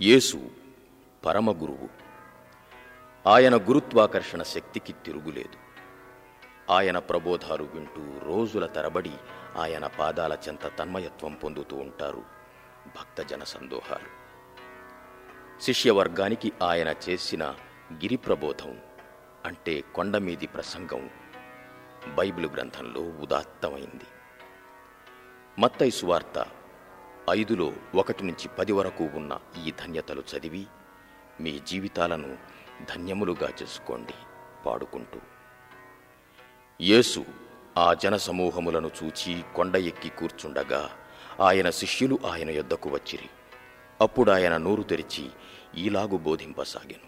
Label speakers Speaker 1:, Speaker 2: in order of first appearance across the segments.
Speaker 1: యేసు పరమగురువు. ఆయన గురుత్వాకర్షణ శక్తికి తిరుగులేదు. ఆయన ప్రబోధాలు వింటూ రోజుల తరబడి ఆయన పాదాల చెంత తన్మయత్వం పొందుతూ ఉంటారు భక్తజన సందోహాలు. శిష్యవర్గానికి ఆయన చేసిన గిరి ప్రబోధం అంటే కొండమీది ప్రసంగం బైబిలు గ్రంథంలో ఉదాత్తమైంది. మత్తయి సువార్త 5లో 1-10 వరకు ఉన్న ఈ ధన్యతలు చదివి మీ జీవితాలను ధన్యములుగా చేసుకోండి పాడుకుంటూ. యేసు ఆ జనసమూహములను చూచి కొండ ఎక్కి కూర్చుండగా ఆయన శిష్యులు ఆయన యొద్దకు వచ్చిరి. అప్పుడాయన నోరు తెరిచి ఈలాగు బోధింపసాగెను.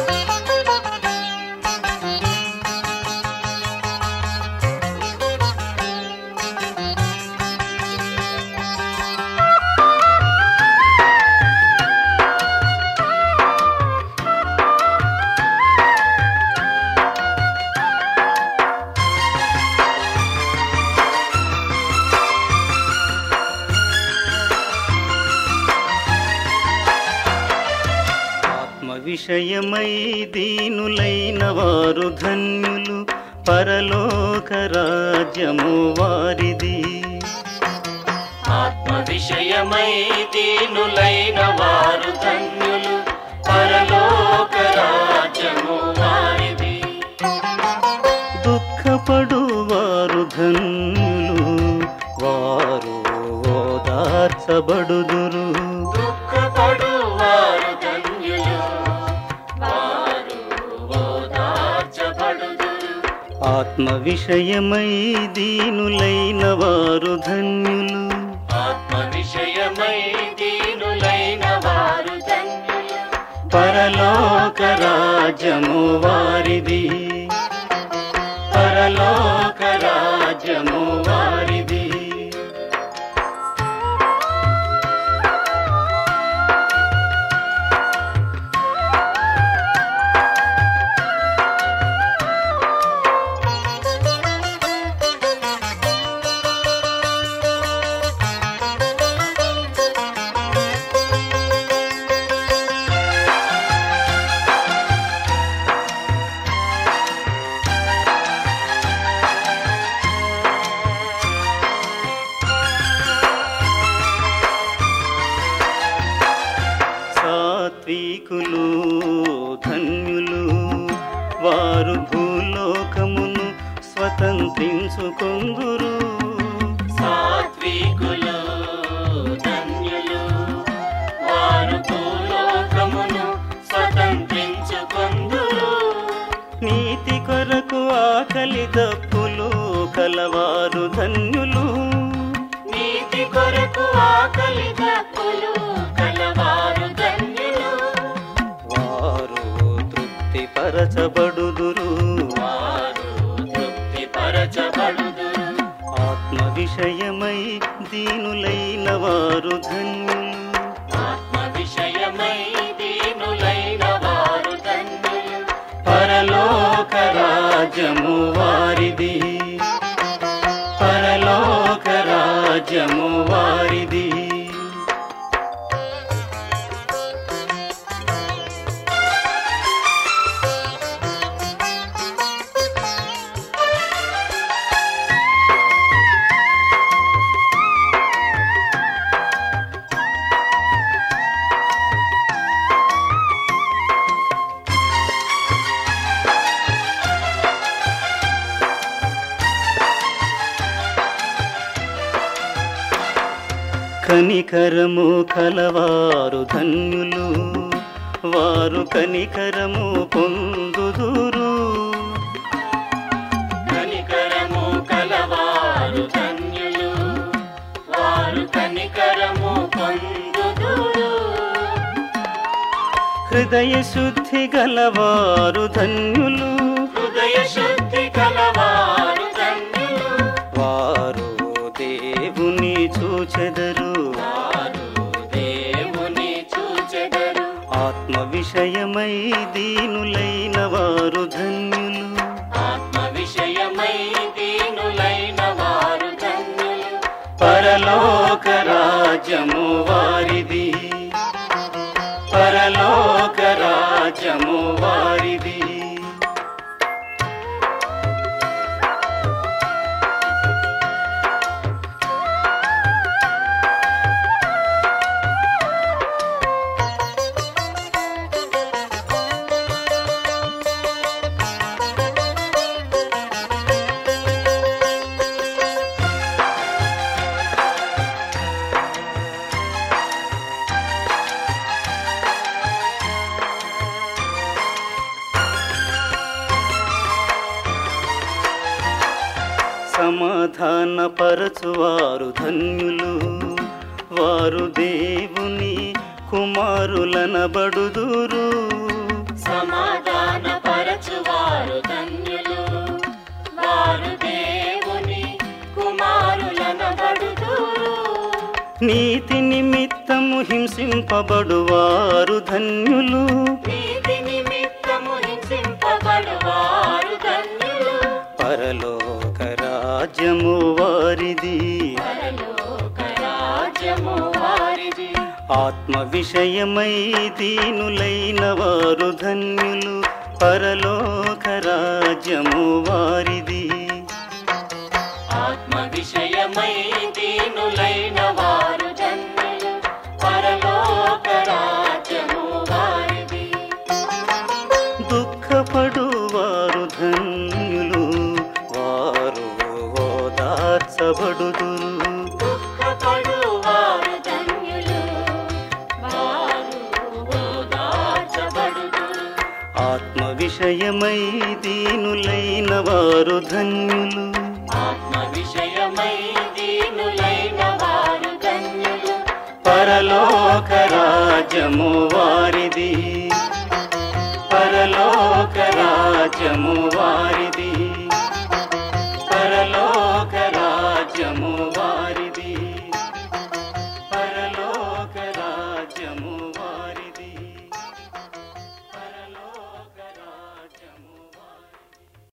Speaker 2: విషయమై దీనులైన వారు ధన్యులు, పరలోక రాజ్యము వారిది.
Speaker 3: ఆత్మ విషయమై దీనులైన వారు ధన్యులు, పరలోక రాజ్యము వారిది.
Speaker 2: దుఃఖపడు వారు ధన్యులు, వారు ఓదార్చబడుదురు.
Speaker 3: దుఃఖపడు వారు ధన్యులు, వారు ఓదార్చబడుదురు.
Speaker 2: ఆత్మ విషయమై దీనులైన వారు ధన్యులు,
Speaker 3: ఆత్మ విషయమై దీనులైన వారు ధన్యులు,
Speaker 2: పరలోక రాజ్యము వారిది. పరలోక రాజ్యము వారిది. సాత్వికులు ధన్యులు, వారు భూలోకమును స్వతంత్రించుకొందురు.
Speaker 3: సాత్వికులు ధన్యులు, వారు భూలోకమును స్వతంత్రించుకొందురు.
Speaker 2: నీతి కొరకు ఆకలి దప్పులు కలవారు ధన్యులు,
Speaker 3: నీతి కొరకు ఆకలి దప్పులు కలవారు ధన్యులు.
Speaker 2: వారు తృప్తిపరచబడుదురు.
Speaker 3: వారు తృప్తిపరచబడుదురు.
Speaker 2: ఆత్మ విషయమై దీనులైన వారు ధన్యులు,
Speaker 3: ఆత్మ విషయమై దీనులైన వారు ధన్యులు,
Speaker 2: పరలోక రాజ్యము వారిది. పరలోక రాజ్యము వారిది. కనికరము కలవారు ధన్యులు, వారు కనికరము పొందుదురు.
Speaker 3: కనికరము కలవారు ధన్యులు, వారు కనికరము పొందుదురు.
Speaker 2: హృదయ శుద్ధి గలవారు ధన్యులు,
Speaker 3: హృదయ శుద్ధి కలవారు ధన్యులు,
Speaker 2: వారు దేవుని చూచెదరు.
Speaker 3: వారు దేవుని చూచెదరు.
Speaker 2: ఆత్మ విషయమై దీనులైన వారు ధన్యులు,
Speaker 3: ఆత్మ విషయమై దీనులైన వారు ధన్యులు,
Speaker 2: పరలోక రాజ్యము వారిది. పరలోక రాజ్యము వారిది. సమాధానపరచువారు ధన్యులు, వారు దేవుని కుమారులనబడుదురు.
Speaker 3: సమాధానపరచువారు ధన్యులు, వారు దేవుని కుమారులనబడుదురు.
Speaker 2: నీతి నిమిత్తము హింసింపబడువారు ధన్యులు,
Speaker 3: నీతి నిమిత్తము హింసింపబడువారు ధన్యులు.
Speaker 2: పరలోక రాజ్యము వారిది.
Speaker 3: పరలోక రాజ్యము వారిది.
Speaker 2: ఆత్మ విషయమై దీనులైన వారు ధన్యులు, పరలోక రాజ్యము వారిది.
Speaker 3: ఆత్మ విషయమై దీనులైన వారు ధన్యులు, పరలోక రాజ్యము వారిది.
Speaker 2: దుఃఖపడువారు ధన్యులు, వారు ఓదార్చబడుదురు.
Speaker 3: దుఃఖపడువారు ధన్యులు, వారు ఓదార్చబడుదురు.
Speaker 2: ఆత్మ విషయమై దీనులైన వారు ధన్యులు,
Speaker 3: ఆత్మ విషయమై దీనులైన వారు ధన్యులు.
Speaker 2: పరలోక రాజ్యము వారిది. పరలోక రాజ్యము వారిది.